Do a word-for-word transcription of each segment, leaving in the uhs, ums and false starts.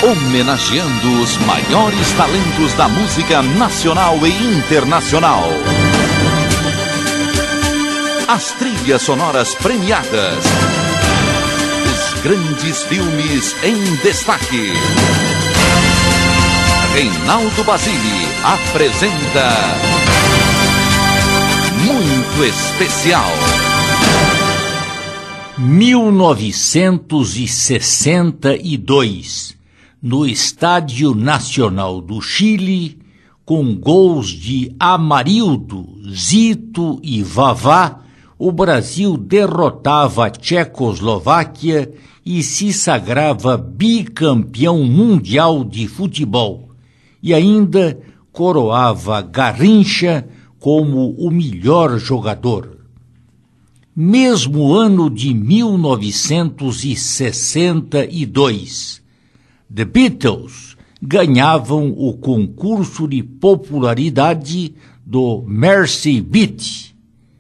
homenageando os maiores talentos da música nacional e internacional. As trilhas sonoras premiadas. Os grandes filmes em destaque. Reinaldo Basile apresenta Muito Especial. mil novecentos e sessenta e dois, no Estádio Nacional do Chile, com gols de Amarildo, Zito e Vavá, o Brasil derrotava a Tchecoslováquia e se sagrava bicampeão mundial de futebol, e ainda coroava Garrincha como o melhor jogador. Mesmo ano de mil novecentos e sessenta e dois, The Beatles ganhavam o concurso de popularidade do Mercy Beat.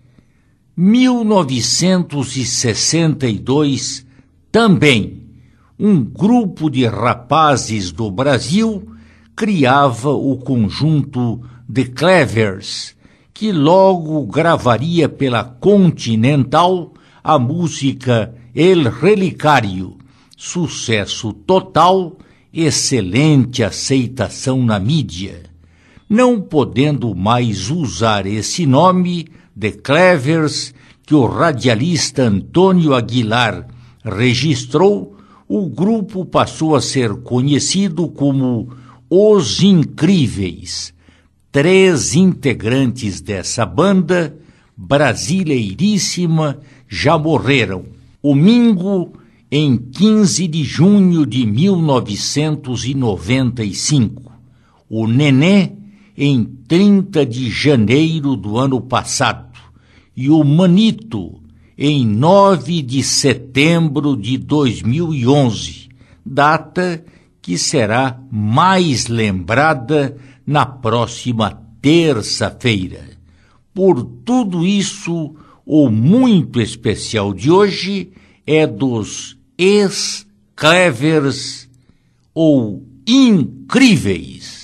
mil novecentos e sessenta e dois também, um grupo de rapazes do Brasil criava o conjunto The Clevers, que logo gravaria pela Continental a música El Relicário, sucesso total, excelente aceitação na mídia. Não podendo mais usar esse nome, The Clevers, que o radialista Antônio Aguilar registrou, o grupo passou a ser conhecido como Os Incríveis. Três integrantes dessa banda, brasileiríssima, já morreram. O Mingo, em quinze de junho de mil novecentos e noventa e cinco. O Nenê, em trinta de janeiro do ano passado. E o Manito, em nove de setembro de dois mil e onze, data que será mais lembrada na próxima terça-feira. Por tudo isso, o muito especial de hoje é dos ex-Clevers ou Incríveis.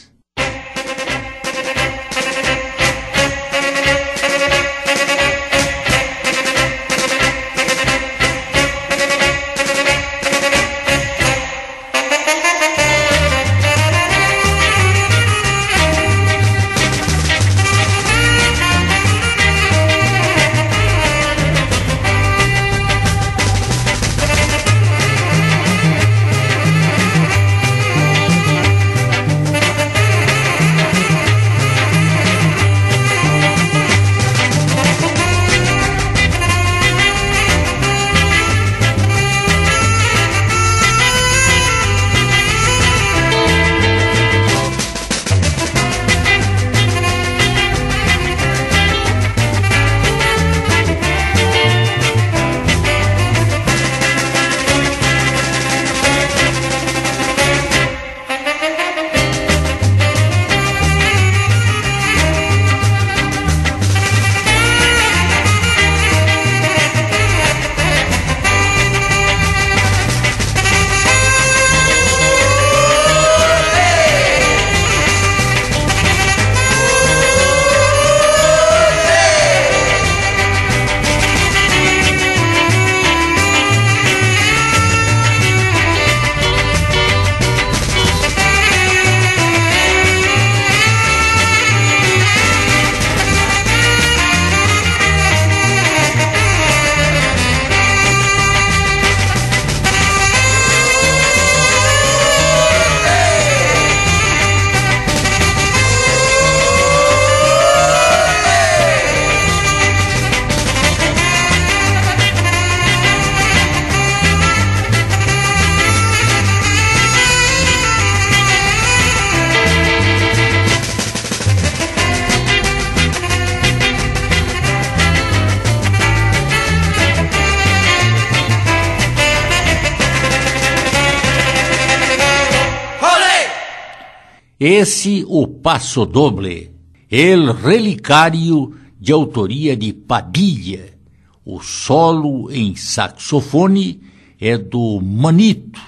Esse o Passo Doble, El Relicário, de autoria de Padilha. O solo em saxofone é do Manito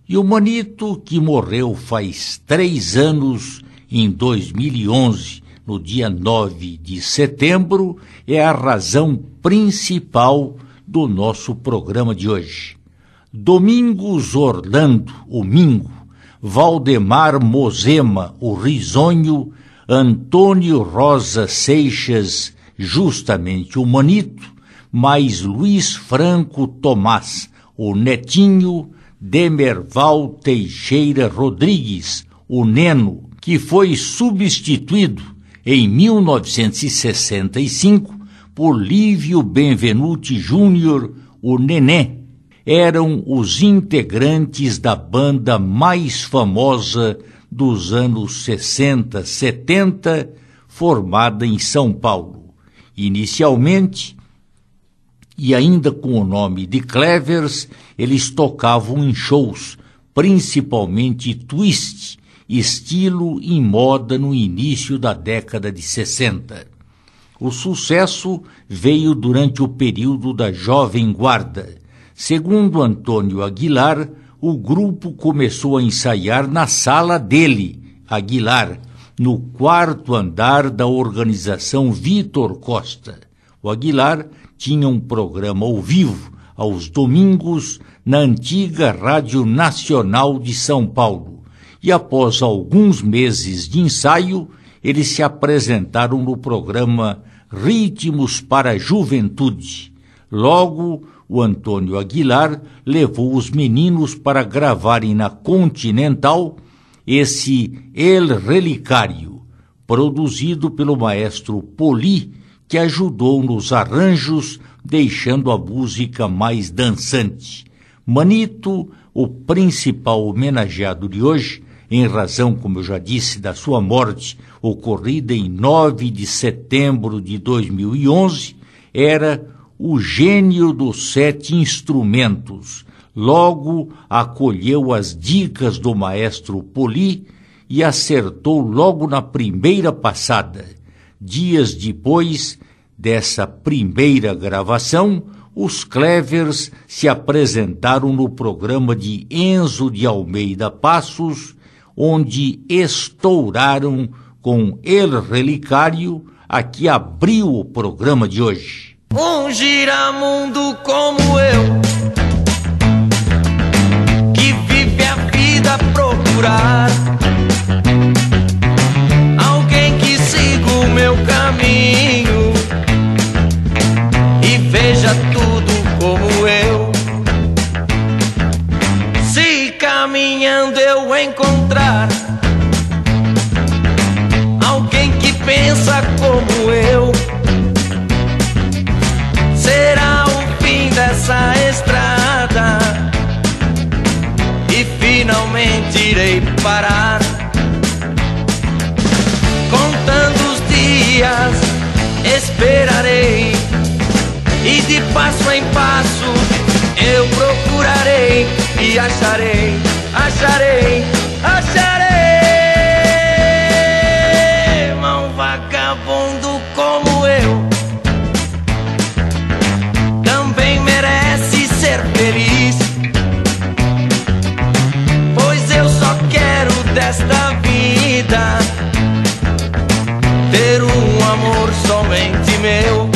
E o Manito, que morreu faz três anos, em dois mil e onze, no dia nove de setembro, é a razão principal do nosso programa de hoje. Domingos Orlando, o Mingo, Valdemar Mosema, o Risonho, Antônio Rosa Seixas, justamente o Manito, mais Luiz Franco Tomás, o Netinho, Demerval Teixeira Rodrigues, o Neno, que foi substituído em mil novecentos e sessenta e cinco por Lívio Benvenuti Júnior, o Nené, eram os integrantes da banda mais famosa dos anos sessenta, setenta, formada em São Paulo. Inicialmente, e ainda com o nome de Clevers, eles tocavam em shows, principalmente twist, estilo em moda no início da década de sessenta. O sucesso veio durante o período da Jovem Guarda. Segundo Antônio Aguilar, o grupo começou a ensaiar na sala dele, Aguilar, no quarto andar da organização Vitor Costa. O Aguilar tinha um programa ao vivo, aos domingos, na antiga Rádio Nacional de São Paulo. E após alguns meses de ensaio, eles se apresentaram no programa Ritmos para a Juventude. Logo, o Antônio Aguilar levou os meninos para gravarem na Continental esse El Relicário, produzido pelo maestro Poli, que ajudou nos arranjos, deixando a música mais dançante. Manito, o principal homenageado de hoje, em razão, como eu já disse, da sua morte, ocorrida em nove de setembro de dois mil e onze, era o gênio dos sete instrumentos. Logo acolheu as dicas do maestro Poli e acertou logo na primeira passada. Dias depois dessa primeira gravação, os Clevers se apresentaram no programa de Enzo de Almeida Passos, onde estouraram com El Relicário, a que abriu o programa de hoje. Um giramundo como eu, que vive a vida a procurar alguém que siga o meu caminho e veja tudo como eu. Se caminhando eu encontrar alguém que pensa como eu, será o fim dessa estrada e finalmente irei parar. Contando os dias, esperarei e de passo em passo eu procurarei e acharei, acharei, acharei. Um vagabundo como eu também merece ser feliz, pois eu só quero desta vida ter um amor somente meu.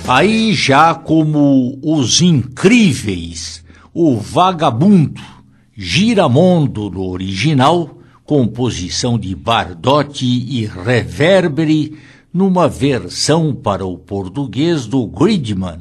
Aí já como Os Incríveis, o Vagabundo, Giramondo no original, composição de Bardotti e Reverberi, numa versão para o português do Gridman.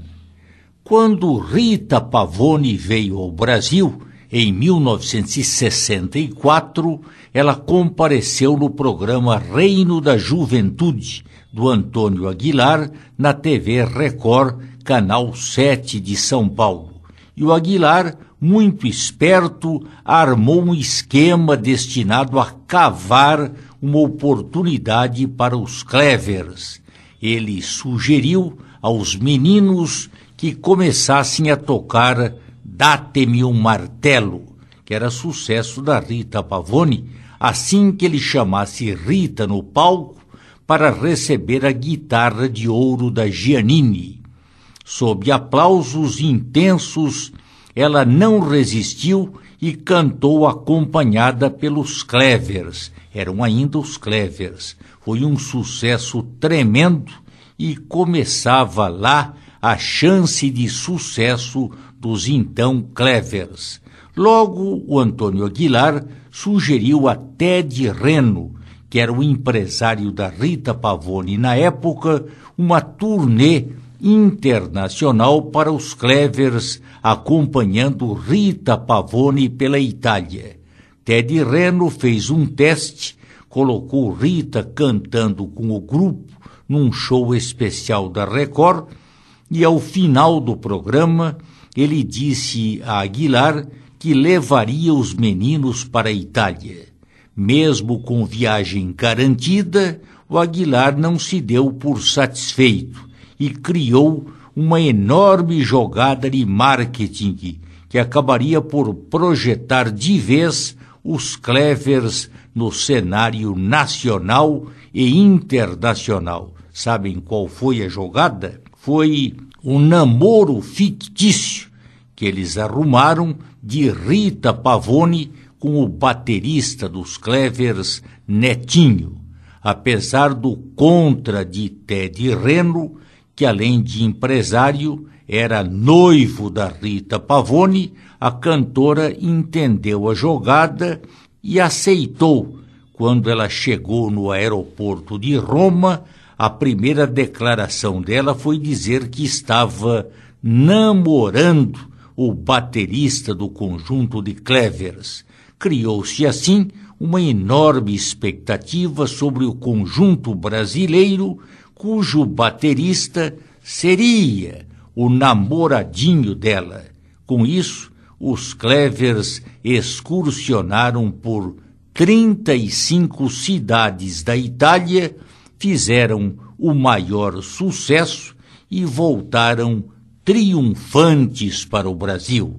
Quando Rita Pavone veio ao Brasil, em mil novecentos e sessenta e quatro, ela compareceu no programa Reino da Juventude, do Antônio Aguilar, na T V Record, Canal sete de São Paulo. E o Aguilar, muito esperto, armou um esquema destinado a cavar uma oportunidade para os Clevers. Ele sugeriu aos meninos que começassem a tocar Dá-te-me um Martelo, que era sucesso da Rita Pavone, assim que ele chamasse Rita no palco para receber a guitarra de ouro da Giannini. Sob aplausos intensos, ela não resistiu e cantou acompanhada pelos Clevers. Eram ainda os Clevers. Foi um sucesso tremendo e começava lá a chance de sucesso dos então Clevers. Logo, o Antônio Aguilar sugeriu a Ted Reno, que era o empresário da Rita Pavone na época, uma turnê internacional para os Clevers, acompanhando Rita Pavone pela Itália. Ted Reno fez um teste, colocou Rita cantando com o grupo num show especial da Record, e ao final do programa ele disse a Aguilar que levaria os meninos para a Itália. Mesmo com viagem garantida, o Aguilar não se deu por satisfeito e criou uma enorme jogada de marketing que acabaria por projetar de vez os Clevers no cenário nacional e internacional. Sabem qual foi a jogada? Foi um namoro fictício que eles arrumaram de Rita Pavone com o baterista dos Clevers, Netinho. Apesar do contra de Ted Reno, que além de empresário, era noivo da Rita Pavone, a cantora entendeu a jogada e aceitou. Quando ela chegou no aeroporto de Roma, a primeira declaração dela foi dizer que estava namorando o baterista do conjunto de Clevers. Criou-se assim uma enorme expectativa sobre o conjunto brasileiro, cujo baterista seria o namoradinho dela. Com isso, os Clevers excursionaram por trinta e cinco cidades da Itália, fizeram o maior sucesso e voltaram triunfantes para o Brasil.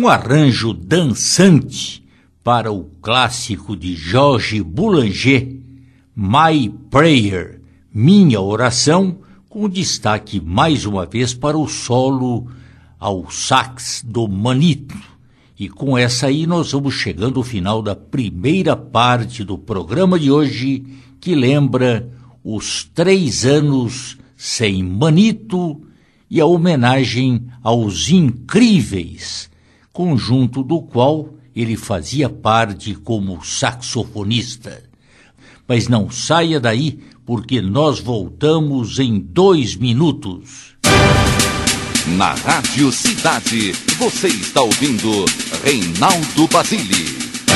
um arranjo dançante para o clássico de Georges Boulanger, My Prayer, Minha Oração, com destaque mais uma vez para o solo ao sax do Manito. E com essa aí nós vamos chegando ao final da primeira parte do programa de hoje, que lembra os três anos sem Manito e a homenagem aos Incríveis, conjunto do qual ele fazia parte como saxofonista. Mas não saia daí, porque nós voltamos em dois minutos. Na Rádio Cidade, você está ouvindo Reinaldo Basile.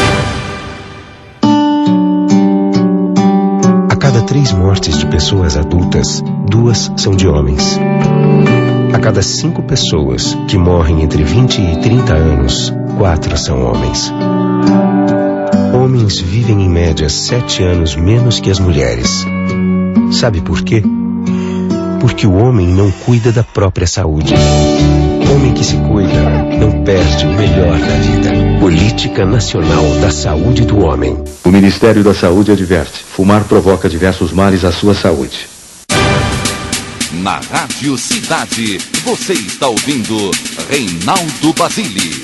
A cada três mortes de pessoas adultas, duas são de homens. A cada cinco pessoas que morrem entre vinte e trinta anos, quatro são homens. Homens vivem em média sete anos menos que as mulheres. Sabe por quê? Porque o homem não cuida da própria saúde. Homem que se cuida não perde o melhor da vida. Política Nacional da Saúde do Homem. O Ministério da Saúde adverte: fumar provoca diversos males à sua saúde. Na Rádio Cidade, você está ouvindo Reinaldo Basile.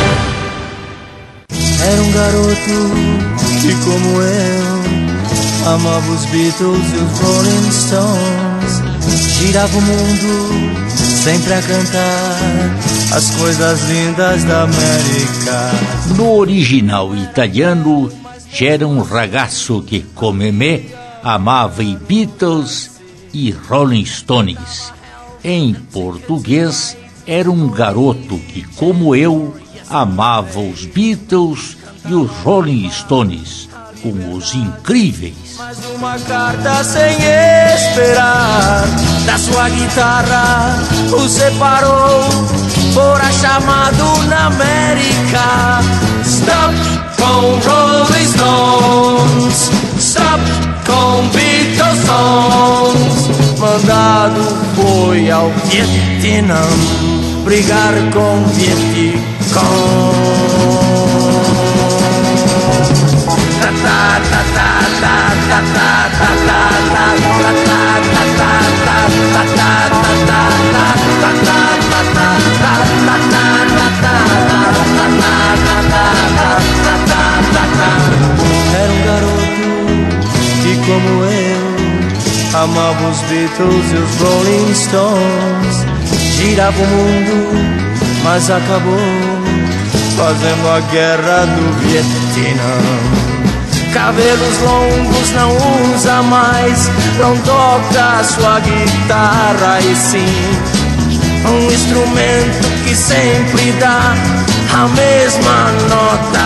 Era um garoto que, como eu, amava os Beatles e os Rolling Stones. Girava o mundo sempre a cantar as coisas lindas da América. No original italiano, c'era um ragazzo que, come me, amava i Beatles e Rolling Stones. Em português, era um garoto que, como eu, amava os Beatles e os Rolling Stones, com os Incríveis. Mais uma carta sem esperar, da sua guitarra o separou, fora chamado na América. Stop com Rolling Stones, stop com Beatles songs. Mandado foi ao Vietnã brigar com Vietcong. Ta ta ta ta ta ta ta ta ta ta Era um garoto que, como eu, amava os Beatles e os Rolling Stones. Girava o mundo, mas acabou fazendo a guerra do Vietnã. Cabelos longos não usa mais, não toca sua guitarra e sim um instrumento que sempre dá a mesma nota.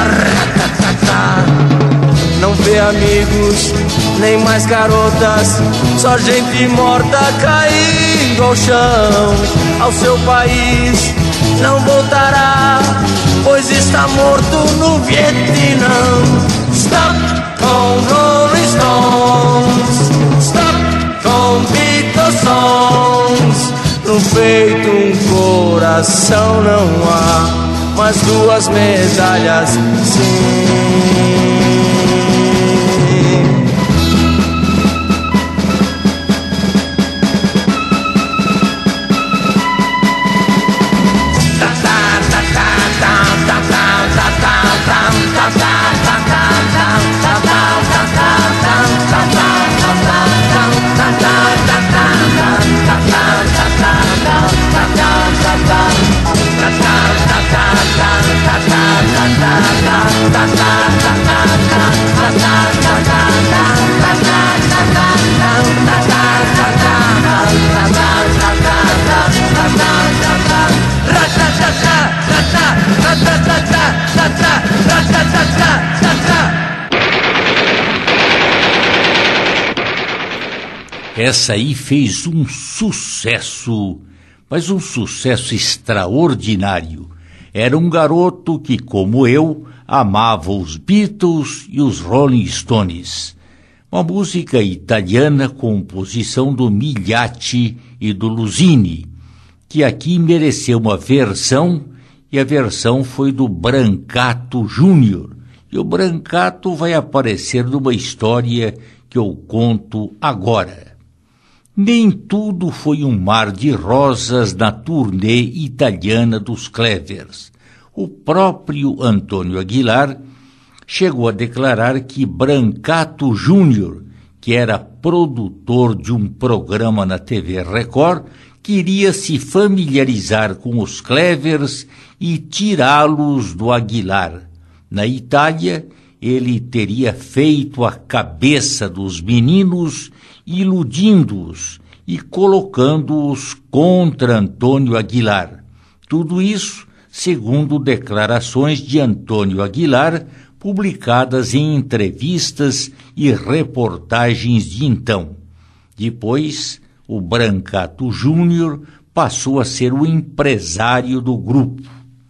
Não vê amigos, nem mais garotas, só gente morta caindo ao chão. Ao seu país não voltará, pois está morto no Vietnã. Stop com Rolling Stones, stop com Beatles songs. No peito um coração não há, mas duas medalhas sim. Essa aí fez um sucesso, mas um sucesso extraordinário. Era um garoto que, como eu, amava os Beatles e os Rolling Stones. Uma música italiana, composição do Migliacci e do Lusini, que aqui mereceu uma versão e a versão foi do Brancato Júnior. E o Brancato vai aparecer numa história que eu conto agora. Nem tudo foi um mar de rosas na turnê italiana dos Clevers. O próprio Antônio Aguilar chegou a declarar que Brancato Júnior, que era produtor de um programa na T V Record, queria se familiarizar com os Clevers e tirá-los do Aguilar. Na Itália, ele teria feito a cabeça dos meninos, iludindo-os e colocando-os contra Antônio Aguilar. Tudo isso segundo declarações de Antônio Aguilar, publicadas em entrevistas e reportagens de então. Depois, o Brancato Júnior passou a ser o empresário do grupo.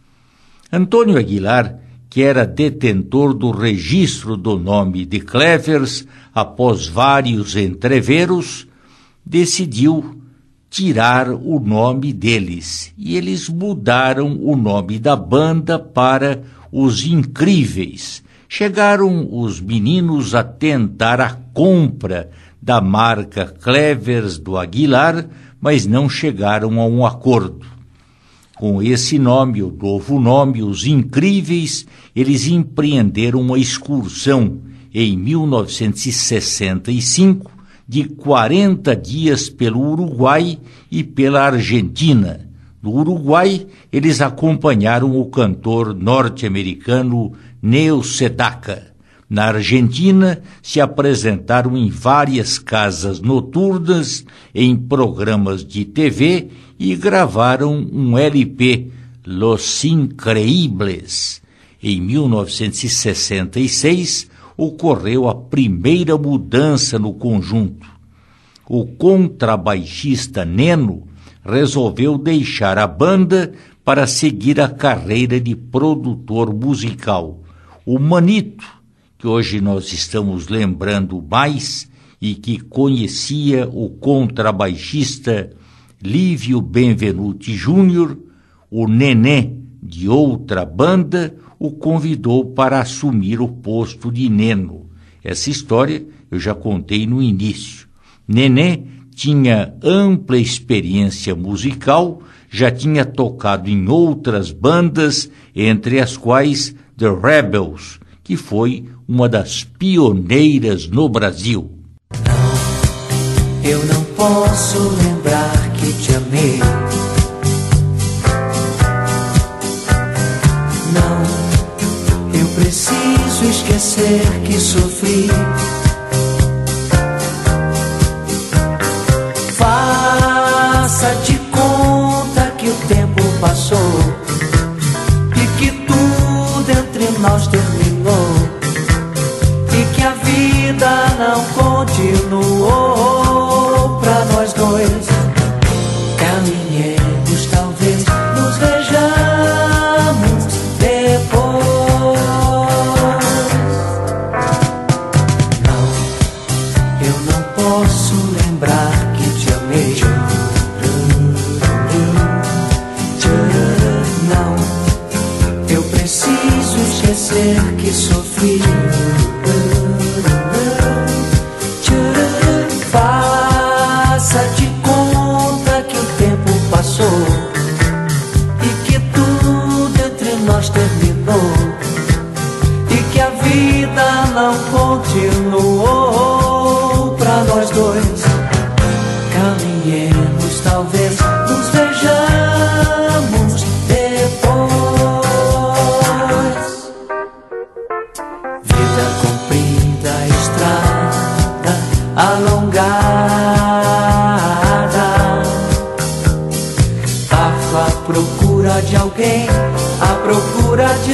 Antônio Aguilar, que era detentor do registro do nome de Clevers, após vários entreveros, decidiu tirar o nome deles, e eles mudaram o nome da banda para Os Incríveis. Chegaram os meninos a tentar a compra da marca Clevers do Aguilar, mas não chegaram a um acordo. Com esse nome, o novo nome, Os Incríveis, eles empreenderam uma excursão em mil novecentos e sessenta e cinco de quarenta dias pelo Uruguai e pela Argentina. No Uruguai, eles acompanharam o cantor norte-americano Neo Sedaka. Na Argentina, se apresentaram em várias casas noturnas, em programas de T V e gravaram um L P, Los Increíbles. Em mil novecentos e sessenta e seis, ocorreu a primeira mudança no conjunto. O contrabaixista Neno resolveu deixar a banda para seguir a carreira de produtor musical. O Manito, que hoje nós estamos lembrando mais e que conhecia o contrabaixista Lívio Benvenuti Júnior, o Nenê, de outra banda, o convidou para assumir o posto de Neno. Essa história eu já contei no início. Nenê tinha ampla experiência musical, já tinha tocado em outras bandas, entre as quais The Rebels, que foi uma das pioneiras no Brasil. Não, eu não posso lembrar que te amei. Não, eu preciso esquecer que sofri. Faça de conta que o tempo passou e que tudo entre nós terminou e que a vida não continuou pra nós dois. Caminhemos, talvez nos vejamos depois. Não, eu não posso lembrar que te amei. Não, eu preciso esquecer que sofri. Faça de conta que o tempo passou e que tudo entre nós terminou e que a vida não continuou pra nós dois. Caminhemos, talvez nos vejamos depois. Vida comprida, estrada alongada, à procura de alguém, à procura de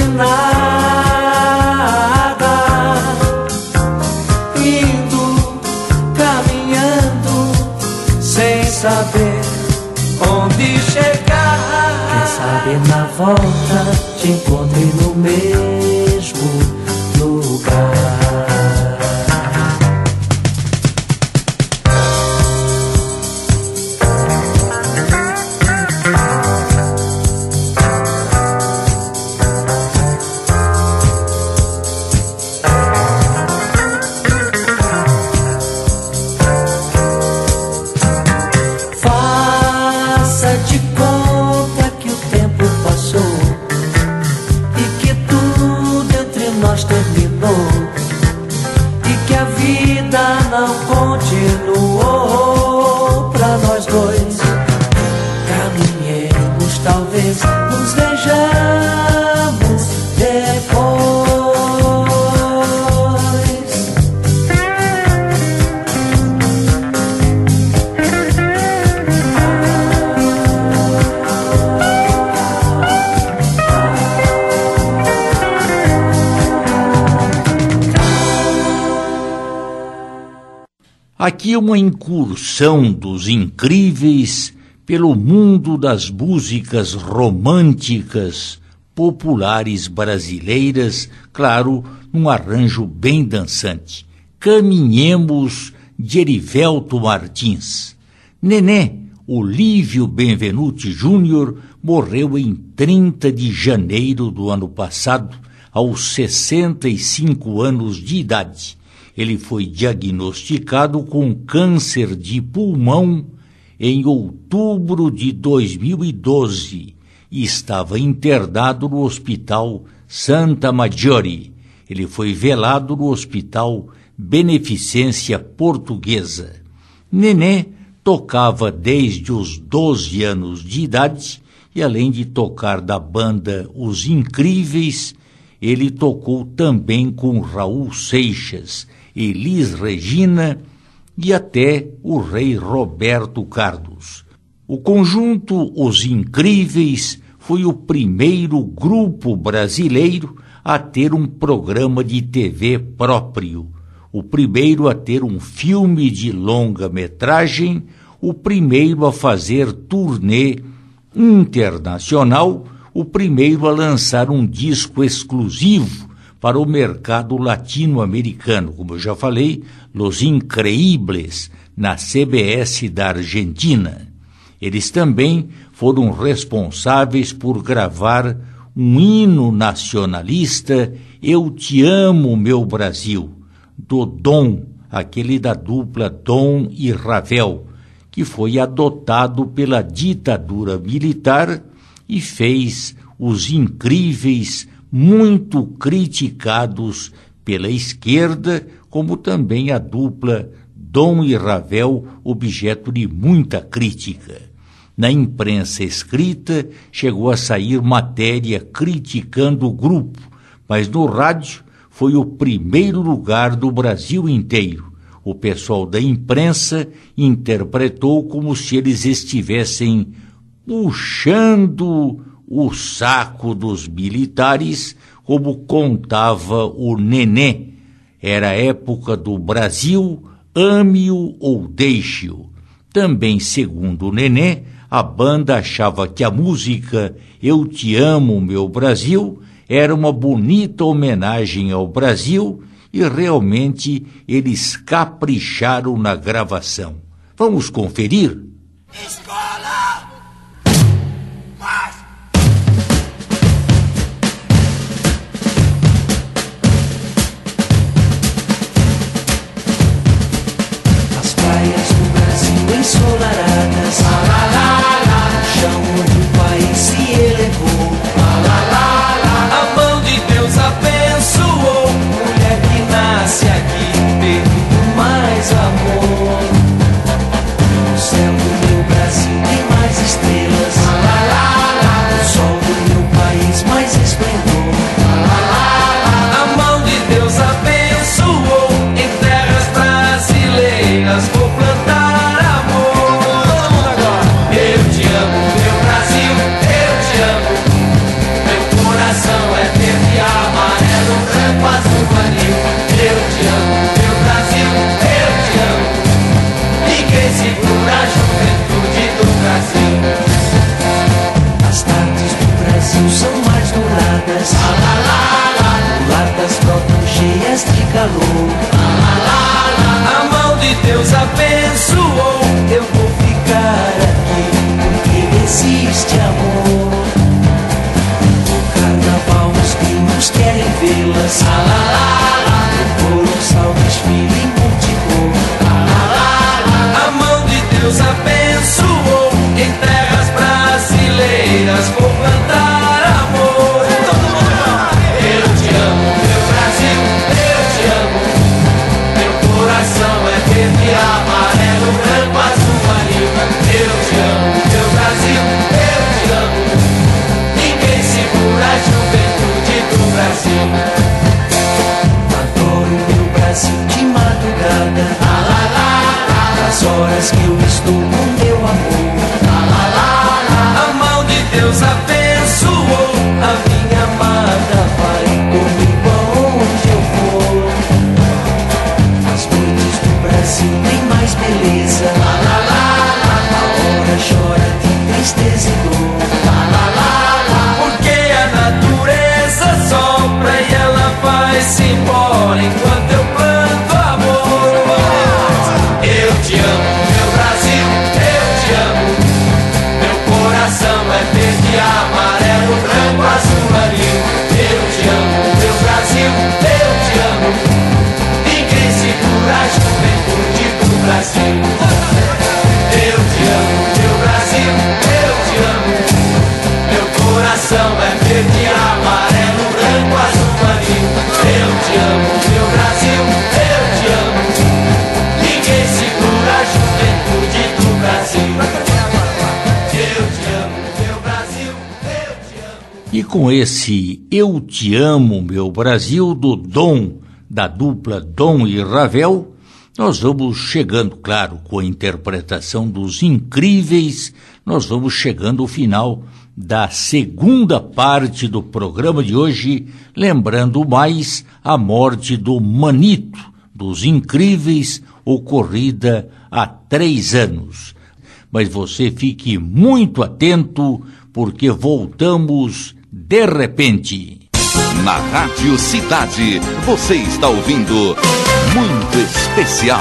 nada, indo, caminhando, sem saber onde chegar. Quem sabe na volta te encontre no mesmo lugar. a vida não continuou pra nós dois. Caminhemos, talvez nos vejamos depois. Aqui uma incursão dos Incríveis pelo mundo das músicas românticas populares brasileiras, claro, num arranjo bem dançante. Caminhemos, de Erivelto Martins. Nené, Olívio Benvenuti Júnior, morreu em trinta de janeiro do ano passado, aos sessenta e cinco anos de idade. Ele foi diagnosticado com câncer de pulmão em outubro de dois mil e doze e estava internado no Hospital Santa Maggiore. Ele foi velado no Hospital Beneficência Portuguesa. Nené tocava desde os doze anos de idade e, além de tocar da banda Os Incríveis, ele tocou também com Raul Seixas, Elis Regina e até o rei Roberto Carlos. O conjunto Os Incríveis foi o primeiro grupo brasileiro a ter um programa de T V próprio, o primeiro a ter um filme de longa-metragem, o primeiro a fazer turnê internacional, o primeiro a lançar um disco exclusivo para o mercado latino-americano, como eu já falei, Los Increíbles, na C B S da Argentina. Eles também foram responsáveis por gravar um hino nacionalista, Eu Te Amo, Meu Brasil, do Dom, aquele da dupla Dom e Ravel, que foi adotado pela ditadura militar e fez Os Incríveis muito criticados pela esquerda, como também a dupla Dom e Ravel, objeto de muita crítica. Na imprensa escrita, chegou a sair matéria criticando o grupo, mas no rádio foi o primeiro lugar do Brasil inteiro. O pessoal da imprensa interpretou como se eles estivessem puxando o saco dos militares, como contava o Nené. Era a época do Brasil, ame-o ou deixe-o. Também, segundo o Nené, a banda achava que a música Eu Te Amo, Meu Brasil era uma bonita homenagem ao Brasil e realmente eles capricharam na gravação. Vamos conferir? Escola! Ensolaradas, lá, lá, lá, lá, o chão onde o país se elevou, lá, lá, lá, lá. A mão de Deus abençoou, mulher que nasce aqui, permite mais amor. O céu do meu Brasil tem mais estrelas, lá, lá, lá, lá. O sol do meu país mais esplendor, lá, lá, lá, lá. A mão de Deus abençoou, em terras brasileiras vou plantar. São mais douradas, lá, lá, lá, lá. Mulatas brotam cheias de calor, lá, lá, lá, lá. A mão de Deus abençoou, eu vou ficar aqui, porque existe amor. No carnaval os gringos querem vê-las, lá, lá, lá, lá. O colossal desfile em multicor, lá, lá, lá, lá. A mão de Deus abençoou, em terras brasileiras vou plantar. que eu estou com meu amor. Lá, lá, lá, lá. A mão de Deus abençoou a minha amada, vai comigo aonde eu for. As noites do Brasil tem mais beleza. Lá, lá, lá, lá. A hora chora de tristeza e dor. Lá, lá, lá, lá. Porque a natureza sopra e ela vai-se embora enquanto eu planto amor. Eu te amo, meu Brasil, eu te amo. Meu coração é verde, amarelo, branco, azul, marinho. Eu te amo, meu Brasil, eu te amo. Ninguém segura a juventude do Brasil. Eu te amo, meu Brasil, eu te amo. Meu coração é verde, amarelo, branco, azul, marinho. Eu te amo, meu Brasil, eu te amo. Ninguém segura a juventude do Brasil. Eu te amo, meu Brasil, eu te amo. E com esse Eu Te Amo, Meu Brasil, do Dom, da dupla Dom e Ravel, nós vamos chegando, claro, com a interpretação dos Incríveis, nós vamos chegando ao final da segunda parte do programa de hoje, lembrando mais a morte do Manito, dos Incríveis, ocorrida há três anos. Mas você fique muito atento, porque voltamos de repente. Na Rádio Cidade, você está ouvindo Muito Especial.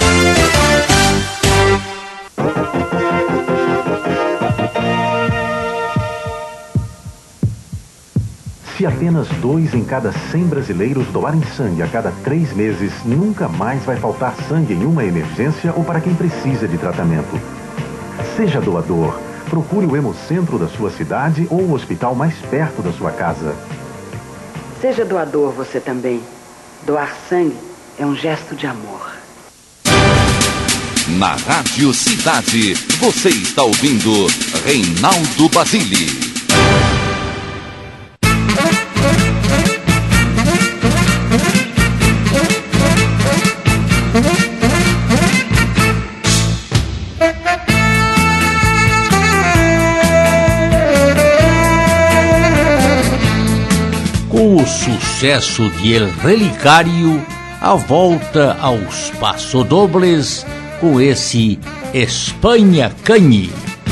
Se apenas dois em cada cem brasileiros doarem sangue a cada três meses, nunca mais vai faltar sangue em uma emergência ou para quem precisa de tratamento. Seja doador. Procure o Hemocentro da sua cidade ou o hospital mais perto da sua casa. Seja doador você também. Doar sangue é um gesto de amor. Na Rádio Cidade, você está ouvindo Reinaldo Basile. Com o sucesso de El Relicário, a volta aos passodobles com esse Espanha Canhe.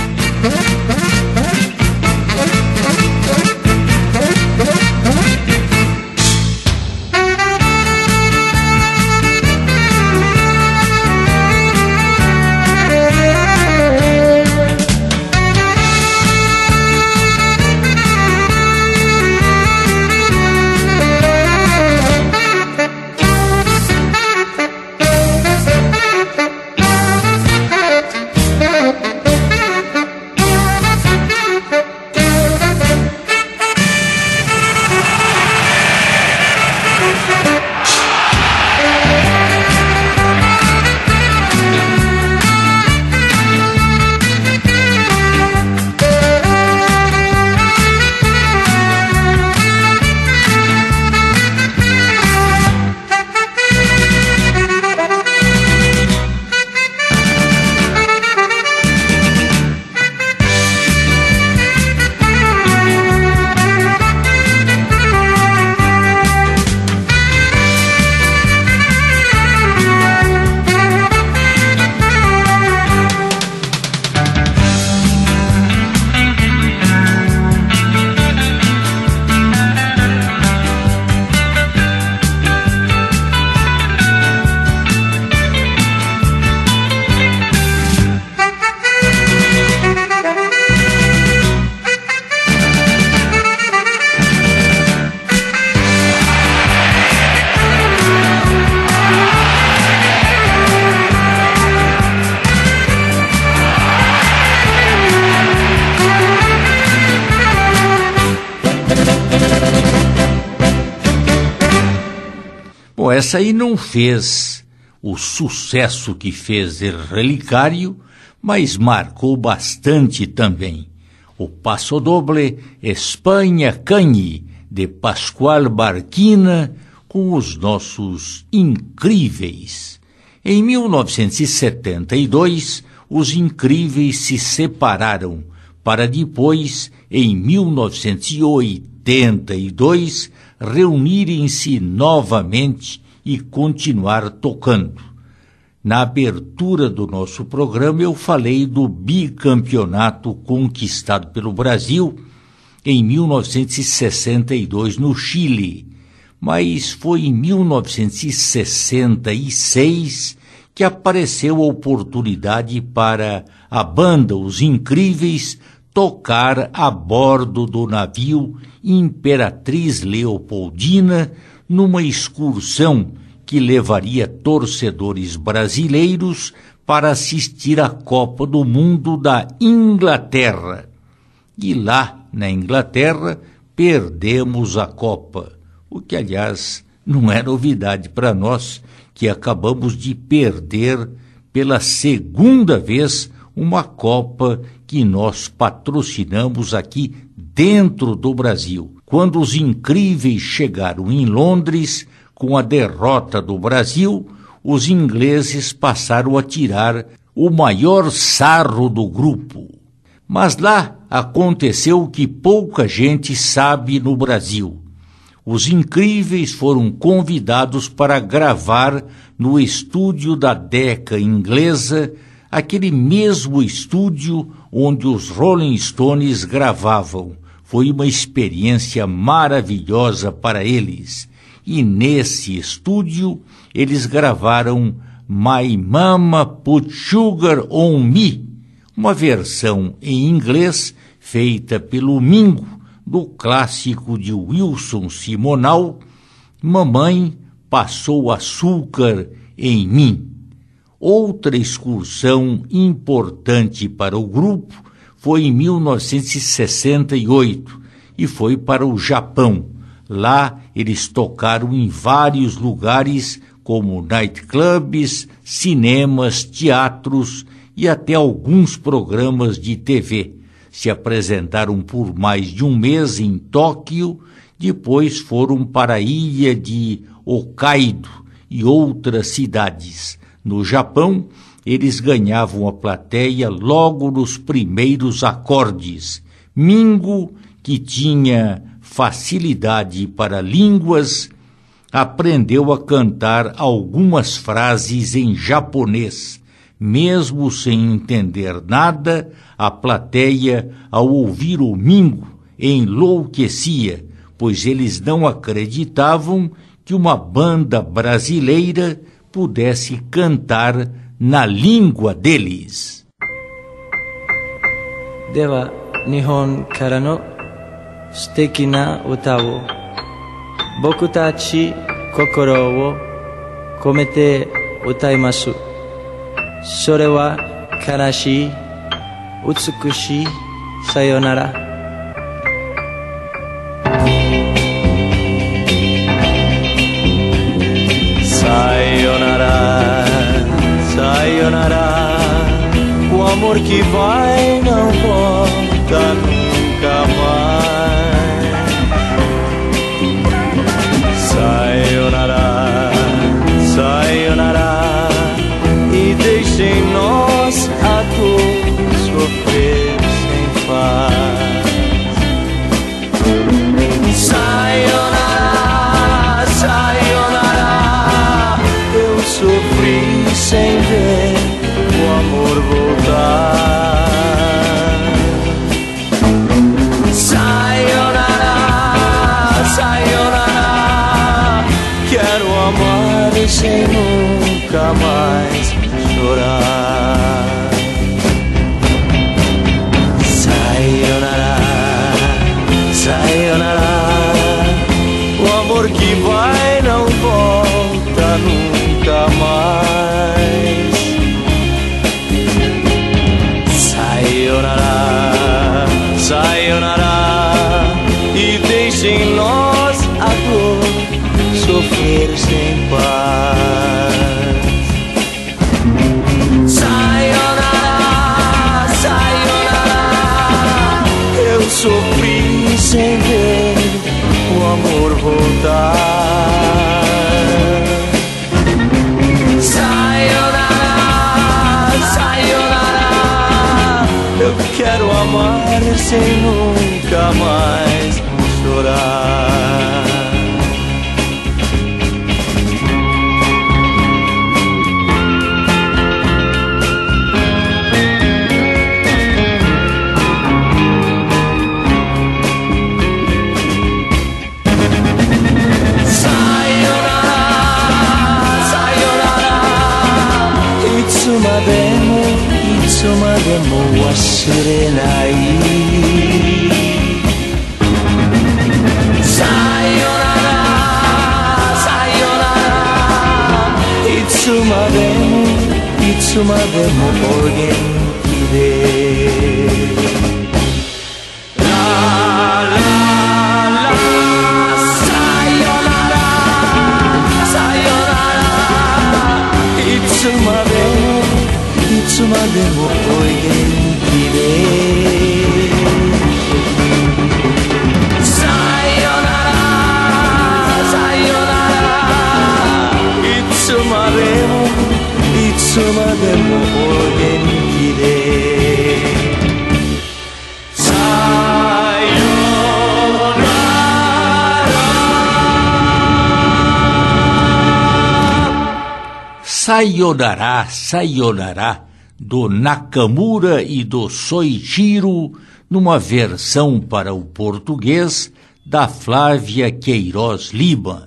Bom, essa aí não fez o sucesso que fez El Relicário, mas marcou bastante também. O passodoble Espanha Canhe, de Pascual Barquina, com os nossos Incríveis. Em mil novecentos e setenta e dois, os Incríveis se separaram, para depois, em mil novecentos e oitenta e dois, reunirem-se novamente e continuar tocando. Na abertura do nosso programa eu falei do bicampeonato conquistado pelo Brasil em mil novecentos e sessenta e dois no Chile, mas foi em mil novecentos e sessenta e seis que apareceu a oportunidade para a banda Os Incríveis tocar a bordo do navio Imperatriz Leopoldina numa excursão que levaria torcedores brasileiros para assistir à Copa do Mundo da Inglaterra. E lá, na Inglaterra, perdemos a Copa, o que, aliás, não é novidade para nós, que acabamos de perder pela segunda vez uma Copa que nós patrocinamos aqui dentro do Brasil. Quando os Incríveis chegaram em Londres, com a derrota do Brasil, os ingleses passaram a tirar o maior sarro do grupo. Mas lá aconteceu o que pouca gente sabe no Brasil. Os Incríveis foram convidados para gravar no estúdio da Decca inglesa, aquele mesmo estúdio onde os Rolling Stones gravavam. Foi uma experiência maravilhosa para eles. E nesse estúdio eles gravaram My Mama Put Sugar on Me, uma versão em inglês feita pelo Mingo, do clássico de Wilson Simonal, Mamãe Passou Açúcar em Mim. Outra excursão importante para o grupo foi em mil novecentos e sessenta e oito e foi para o Japão. Lá eles tocaram em vários lugares como nightclubs, cinemas, teatros e até alguns programas de T V. Se apresentaram por mais de um mês em Tóquio, depois foram para a ilha de Hokkaido e outras cidades. No Japão, eles ganhavam a plateia logo nos primeiros acordes. Mingo, que tinha facilidade para línguas, aprendeu a cantar algumas frases em japonês. Mesmo sem entender nada, a plateia, ao ouvir o Mingo, enlouquecia, pois eles não acreditavam que uma banda brasileira pudesse cantar na língua deles. Deva Nihon kara no suteki na uta wo boku tachi kokoro wo komete utaimasu. Sore wa karashii, utsukushii, sayonara. Sayonara, sayonara. O amor que vai não volta nunca mais. Sayonara, sayonara. E deixem nós a todos sofrer sem paz. Sayonara, sayonara. Eu sofri sem ver o amor voltar. Sayonara, sayonara. Quero amar sem nunca mais chorar. Sayonara, sayonara. O amor que vai não volta nunca mais. viver sem nunca mais chorar.いつまでも忘れない。さよならさよなら、いつまでもいつまでもお元気で。ラララさよならさよなら、いつまでもいつまでもお元気で。さよならさよなら、いつまでもいつまでもお元気で。さよなら。Sayonara, Sayonara, do Nakamura e do Soichiro, numa versão para o português da Flávia Queiroz Lima.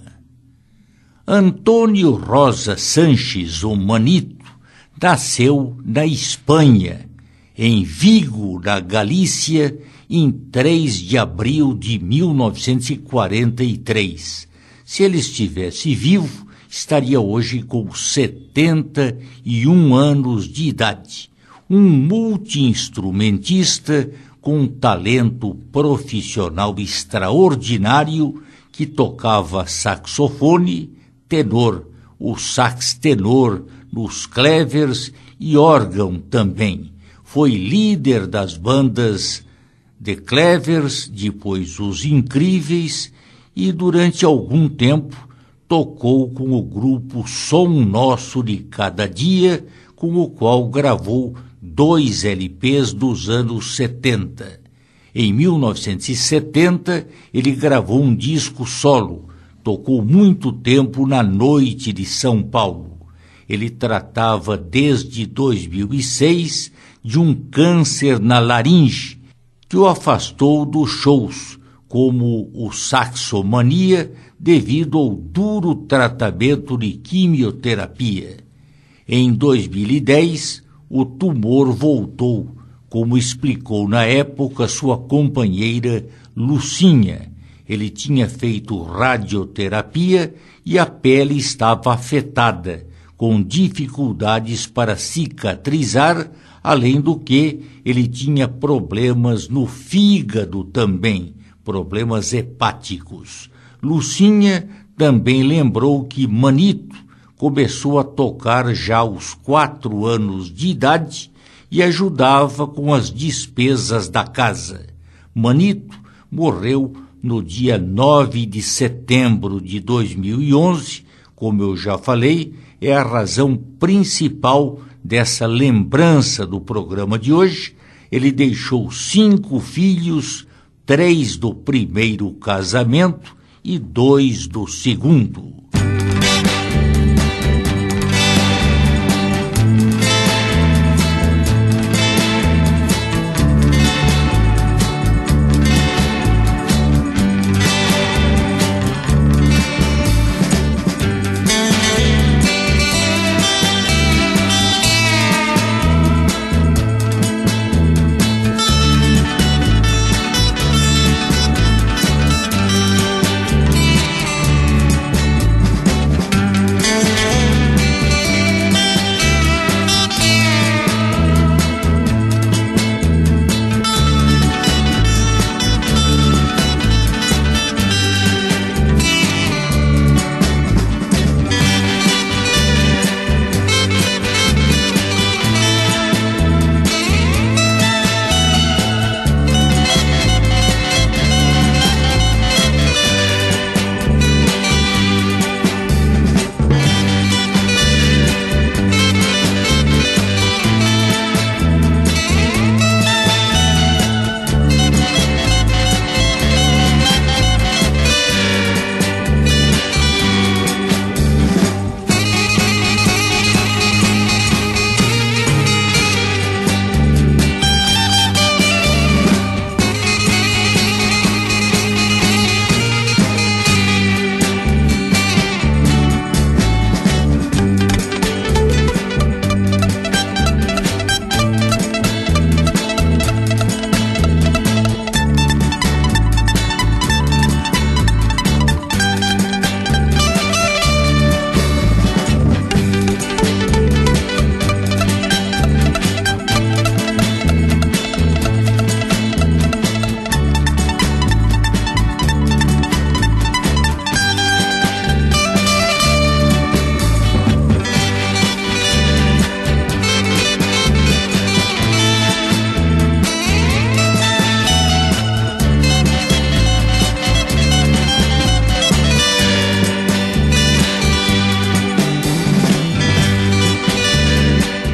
Antônio Rosa Sanches, o Manito, nasceu na Espanha, em Vigo, na Galícia, em três de abril de mil novecentos e quarenta e três. Se ele estivesse vivo, estaria hoje com setenta e um anos de idade. Um multi-instrumentista com um talento profissional extraordinário que tocava saxofone, tenor, o sax tenor, nos clevers e órgão também. Foi líder das bandas The Clevers, depois Os Incríveis, e durante algum tempo tocou com o grupo Som Nosso de Cada Dia, com o qual gravou dois L Ps dos anos setenta. Em mil novecentos e setenta, ele gravou um disco solo, tocou muito tempo na Noite de São Paulo. Ele tratava desde dois mil e seis de um câncer na laringe, que o afastou dos shows, como o Saxomania, devido ao duro tratamento de quimioterapia. Em dois mil e dez, o tumor voltou, como explicou na época sua companheira Lucinha. Ele tinha feito radioterapia e a pele estava afetada, com dificuldades para cicatrizar, além do que ele tinha problemas no fígado também, problemas hepáticos. Lucinha também lembrou que Manito começou a tocar já aos quatro anos de idade e ajudava com as despesas da casa. Manito morreu no dia nove de setembro de dois mil e onze, como eu já falei, é a razão principal dessa lembrança do programa de hoje. Ele deixou cinco filhos, três do primeiro casamento e dois do segundo.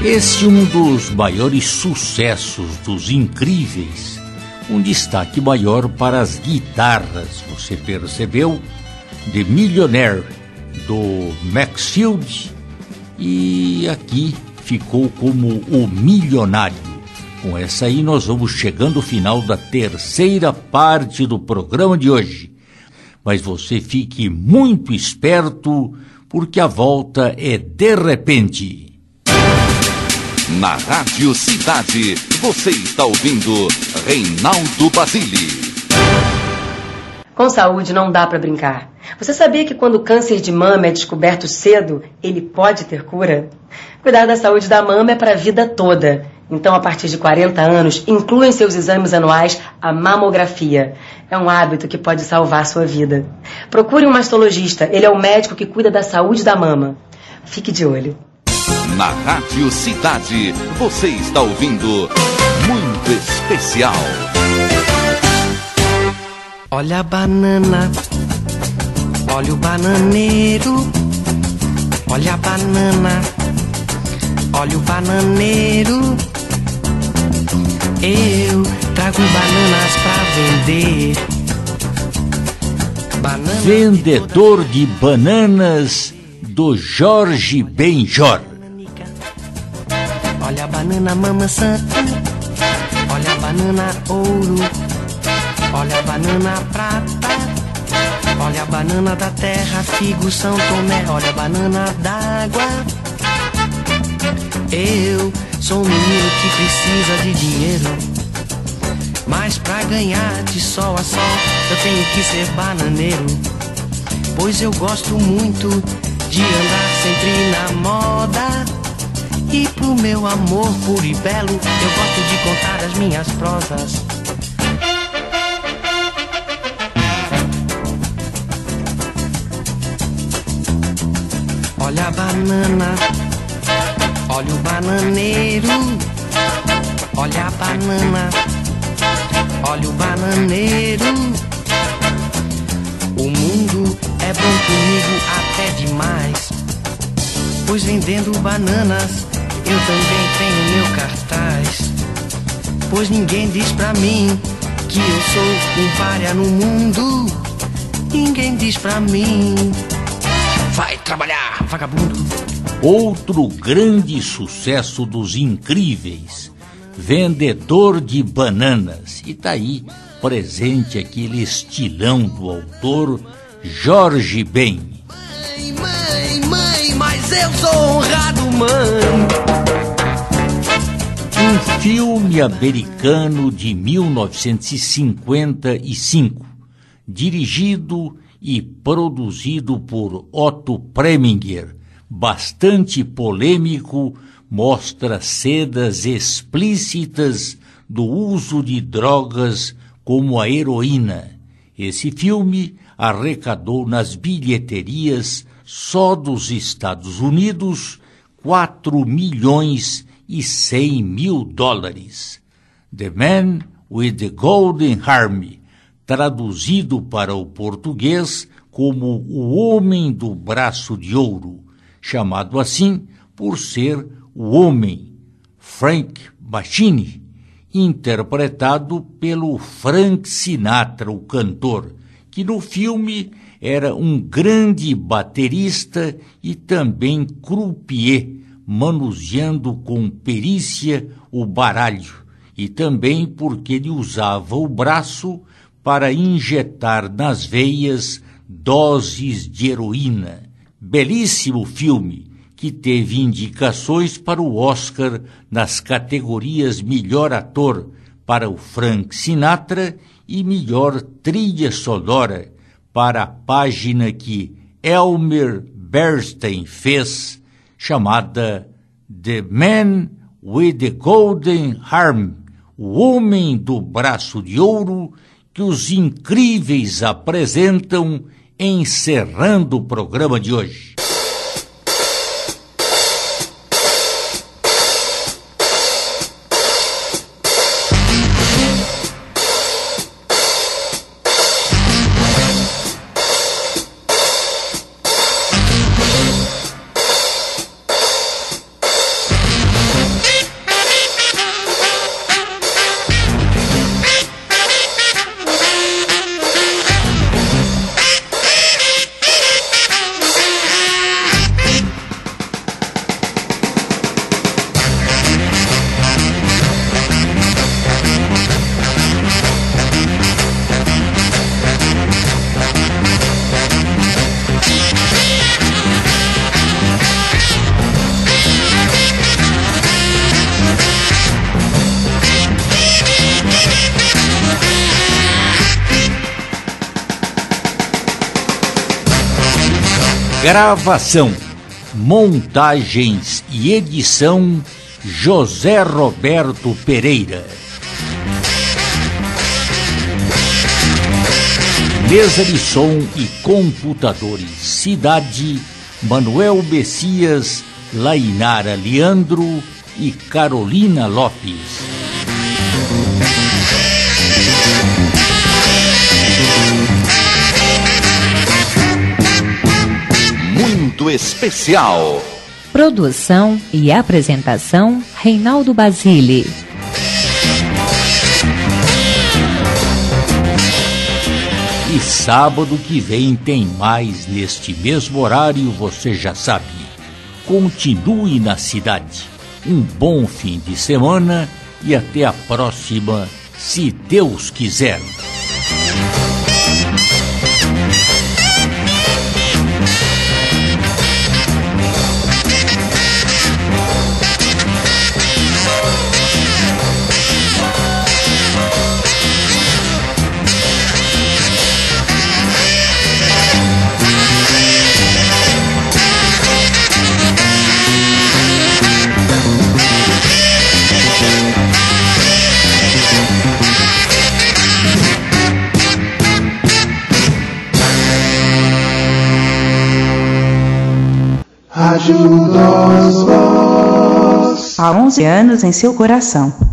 Esse é um dos maiores sucessos dos Incríveis, um destaque maior para as guitarras, você percebeu? The Millionaire, do Maxfield, e aqui ficou como O Milionário. Com essa aí nós vamos chegando ao final da terceira parte do programa de hoje. Mas você fique muito esperto, porque a volta é de repente. Na Rádio Cidade, você está ouvindo Reinaldo Basile. Com saúde não dá para brincar. Você sabia que quando o câncer de mama é descoberto cedo, ele pode ter cura? Cuidar da saúde da mama é para a vida toda. Então, a partir de quarenta anos, inclua em seus exames anuais a mamografia. É um hábito que pode salvar sua vida. Procure um mastologista, ele é o médico que cuida da saúde da mama. Fique de olho. Na Rádio Cidade, você está ouvindo Muito Especial. Olha a banana, olha o bananeiro. Olha a banana, olha o bananeiro. Eu trago bananas pra vender. Banana Vendedor de bananas, do Jorge Benjor. Olha a banana maçã, olha a banana ouro, olha a banana prata, olha a banana da terra, figo, São Tomé, olha a banana d'água. Eu sou um menino que precisa de dinheiro, mas pra ganhar de sol a sol eu tenho que ser bananeiro, pois eu gosto muito de andar sempre na moda. E pro meu amor puro e belo, eu gosto de contar as minhas prosas. Olha a banana, olha o bananeiro. Olha a banana, olha o bananeiro. O mundo é bom comigo até demais, pois vendendo bananas eu também tenho meu cartaz. Pois ninguém diz pra mim que eu sou um pária no mundo. Ninguém diz pra mim, vai trabalhar, vagabundo. Outro grande sucesso dos Incríveis, Vendedor de Bananas. E tá aí, presente aquele estilão do autor Jorge Ben. Mãe, mãe, mãe, mas eu sou honrado, mãe. Um filme americano de mil novecentos e cinquenta e cinco, dirigido e produzido por Otto Preminger, bastante polêmico, mostra cenas explícitas do uso de drogas como a heroína. Esse filme arrecadou nas bilheterias só dos Estados Unidos quatro milhões e cem mil dólares. The Man with the Golden Arm, traduzido para o português como O Homem do Braço de Ouro, chamado assim por ser o homem, Frank Machine, interpretado pelo Frank Sinatra, o cantor, que no filme era um grande baterista e também croupier, manuseando com perícia o baralho, e também porque ele usava o braço para injetar nas veias doses de heroína. Belíssimo filme, que teve indicações para o Oscar nas categorias Melhor Ator para o Frank Sinatra e Melhor Trilha Sonora para a página que Elmer Bernstein fez, chamada The Man with the Golden Arm, o Homem do Braço de Ouro, que os Incríveis apresentam, encerrando o programa de hoje. Gravação, montagens e edição José Roberto Pereira. Mesa de som e computadores, Cidade, Manuel Messias, Lainara Leandro e Carolina Lopes. Muito especial. Produção e apresentação, Reinaldo Basile. E sábado que vem tem mais neste mesmo horário, você já sabe. Continue na cidade. Um bom fim de semana e até a próxima, se Deus quiser. Há onze anos em seu coração.